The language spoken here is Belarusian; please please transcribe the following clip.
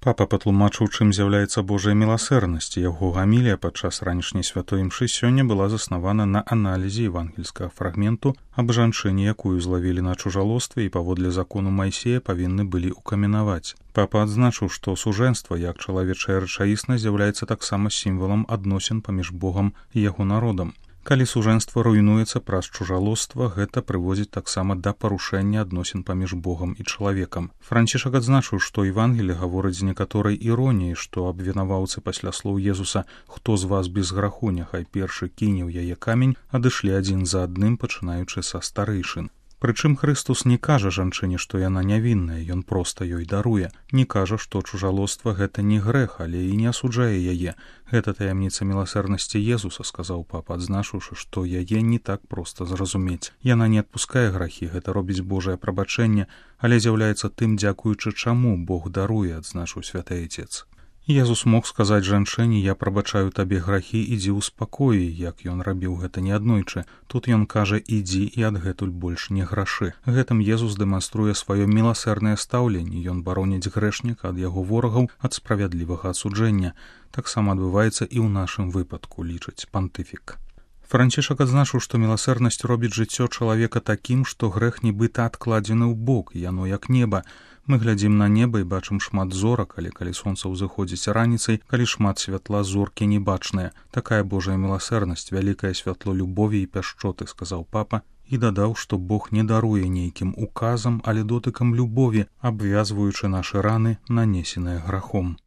Папа патлумачыў, чым з'яўляецца Божая міласэрнасць. Яго гамілія падчас ранішняй святой імшы сёння была заснавана на аналізе евангельскага фрагменту аб жанчыне, якую злавілі на чужалостве і паводле закону Майсея павінны былі укаменаваць. Папа адзначыў, што сужэнства як чалавечая рэчаіснасць з'яўляецца таксама сімвалам адносін паміж Богам і яго народам. Калі сужэнства руйнуецца праз чужалоства, гэта прыводзіць таксама да парушэння адносін паміж Богам і чалавекам. Францішак адзначыў, што Евангелле гаворыць з некаторай іроніяй, што абвінаваўцы пасля слоў Езуса «Хто з вас без граху, няхай першы кіне ў яе камень», адышлі адзін за адным, пачынаючы са старэйшын. Прычым Хрыстус не кажа жанчыне, што яна нявінная, ён проста ёй даруе. Не кажа, што чужалоства гэта не грэх, але і не асуджае яе. Гэта таямніца міласэрнасці Езуса, сказаў папа, адзначыўшы, што яе не так проста зразумець. Яна не адпускае грахі, гэта робіць Божае прабачэнне, але з'яўляецца тым, дзякуючы чаму Бог даруе, адзначыў святы Айцец. Езус мог сказаць жанчыне: «Я прабачаю табе грахі, ідзі ў спакоі», як ён рабіў гэта неаднойчы. Тут ён кажа: «Ідзі і адгэтуль больш не грашы». Гэтым Езус дэманструе сваё міласэрнае стаўленне, ён бароніць грэшніка ад яго ворагаў, ад справядлівага асуджэння. Таксама адбываецца і ў нашым выпадку, лічыць пантыфік. Францішак адзначыў, што міласэрнасць робіць жыццё чалавека такім, што грэх нібыта адкладзены ў бок, яно як неба. Мы глядзім на неба і бачым шмат зорак, але калі сонца ўзыходзіць раніцай, калі шмат святла, зоркі не бачныя. Такая Божая міласэрнасць, вялікае святло любові і пяшчоты, сказаў папа, і дадаў, што Бог не даруе нейкім указам, але дотыкам любові, абвязваючы нашы раны, нанесеныя грахом.